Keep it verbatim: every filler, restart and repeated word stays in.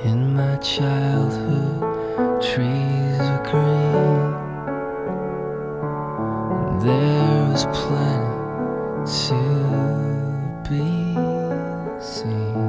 In my childhood, trees were green, and there was plenty to be seen.